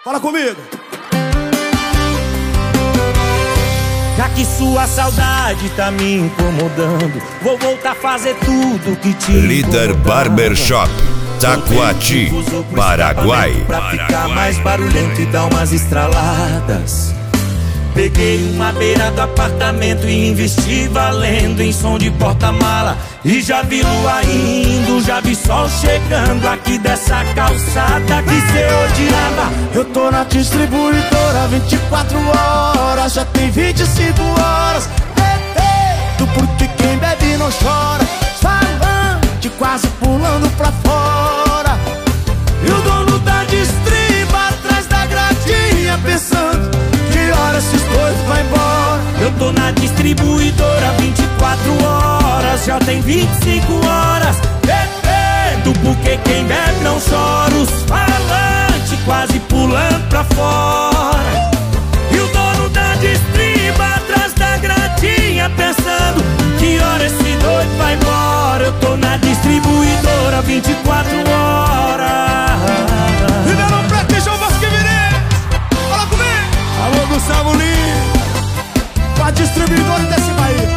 Fala comigo. Já que sua saudade tá me incomodando, vou voltar a fazer tudo que te Líder Barbershop, Taquati, Paraguai. Pra ficar mais barulhento e dar umas estraladas. Peguei uma beira do apartamento e investi valendo em som de porta-mala. E já vi lua indo, já vi sol chegando aqui dessa calçada que cê odiava. Eu tô na distribuidora 24 horas, já tem 25 horas. Do porque quem bebe não chora, falante quase pulando pra fora. E o dono da distriba atrás da gradinha pensando que hora esses dois vai embora. Eu tô na distribuidora 24 horas, já tem 25 horas. Bebendo porque quem bebe não chora, os falantes quase pulando pra fora. E o dono da distriba atrás da gradinha pensando que hora esse doido vai embora. Eu tô na distribuidora 24 horas. Ribeirão Preto e João Bosquevini, fala comigo. Alô Gustavo Lima, com a distribuidora desse Bahia.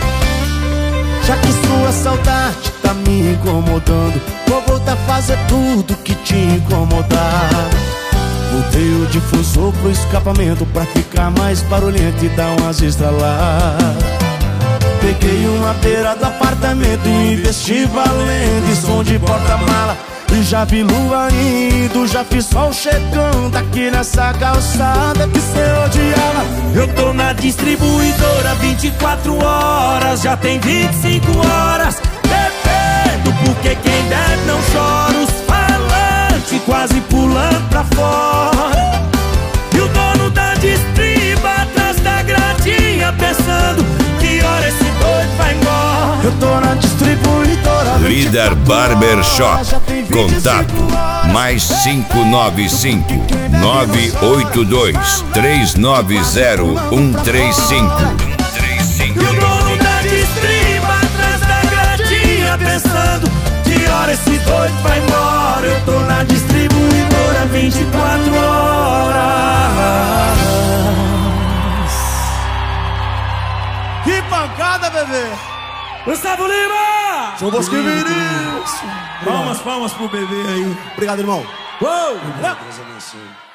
Já que sua saudade tá me incomodando, vou voltar a fazer tudo que te incomodava. Mudei o difusor pro escapamento pra ficar mais barulhento e dar umas estraladas. Peguei uma beira do apartamento e investi valendo em som de porta-mala. E já vi lua indo, já vi sol chegando aqui nessa calçada que cê odiava. Eu tô na distribuidora 24 horas, já tem 25 horas. Bebendo porque quem bebe não chora, os falantes quase pulando pra fora. E o dono da distriba atrás da gradinha pensando que hora esse doido vai embora. Eu tô na distribuidora Líder Barbershop, contato mais 595 982 390 135. E o dono da distriba atrás da gradinha pensando que hora esse doido vai embora. Eu tô na distribuidora 24 horas. Que pancada, bebê! Gustavo Lima! João Bosquevini! Palmas pro bebê aí. Obrigado, irmão. Uou! Deus abençoe.